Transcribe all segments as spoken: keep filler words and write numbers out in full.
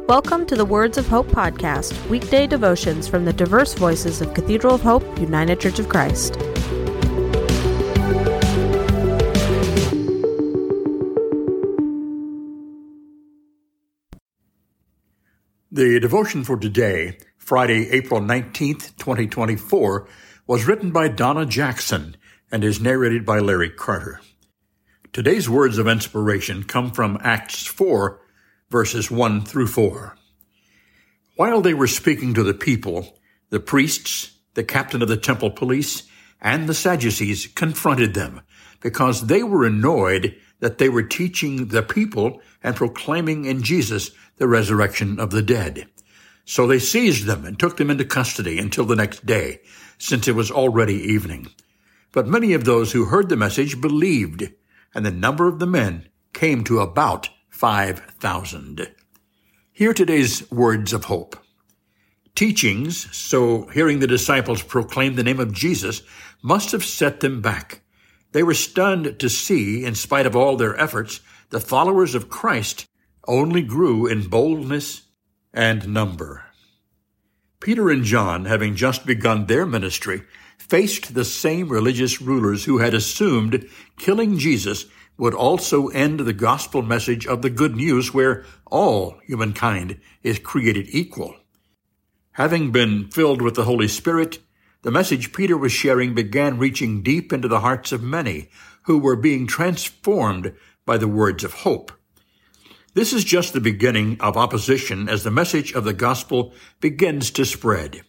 Welcome to the Words of Hope podcast, weekday devotions from the diverse voices of Cathedral of Hope, United Church of Christ. The devotion for today, Friday, April nineteenth, twenty twenty-four, was written by Donna Jackson and is narrated by Larry Carter. Today's words of inspiration come from Acts four, verses one through four. While they were speaking to the people, the priests, the captain of the temple police, and the Sadducees confronted them because they were annoyed that they were teaching the people and proclaiming in Jesus the resurrection of the dead. So they seized them and took them into custody until the next day, since it was already evening. But many of those who heard the message believed, and the number of the men came to about five thousand. Hear today's words of hope. Teachings, so hearing the disciples proclaim the name of Jesus, must have set them back. They were stunned to see, in spite of all their efforts, the followers of Christ only grew in boldness and number. Peter and John, having just begun their ministry, faced the same religious rulers who had assumed killing Jesus would also end the gospel message of the good news where all humankind is created equal. Having been filled with the Holy Spirit, the message Peter was sharing began reaching deep into the hearts of many who were being transformed by the words of hope. This is just the beginning of opposition as the message of the gospel begins to spread.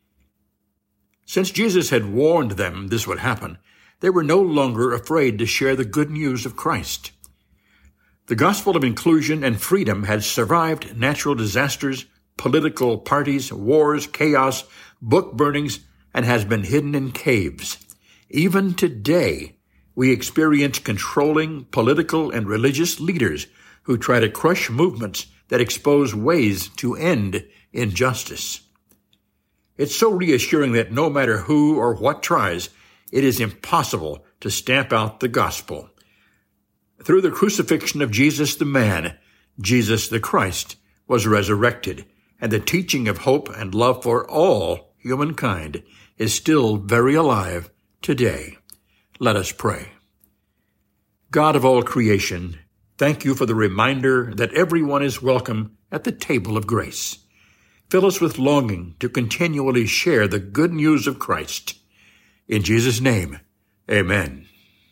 Since Jesus had warned them this would happen, they were no longer afraid to share the good news of Christ. The gospel of inclusion and freedom had survived natural disasters, political parties, wars, chaos, book burnings, and has been hidden in caves. Even today, we experience controlling political and religious leaders who try to crush movements that expose ways to end injustice. It's so reassuring that no matter who or what tries, it is impossible to stamp out the gospel. Through the crucifixion of Jesus the man, Jesus the Christ was resurrected, and the teaching of hope and love for all humankind is still very alive today. Let us pray. God of all creation, thank you for the reminder that everyone is welcome at the table of grace. Fill us with longing to continually share the good news of Christ. In Jesus' name, amen.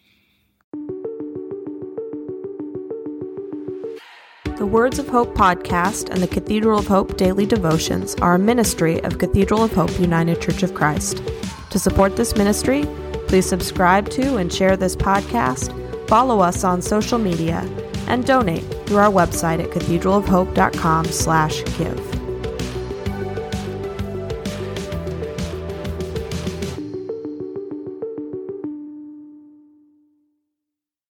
The Words of Hope podcast and the Cathedral of Hope daily devotions are a ministry of Cathedral of Hope United Church of Christ. To support this ministry, please subscribe to and share this podcast, follow us on social media, and donate through our website at cathedral of hope dot com slash give.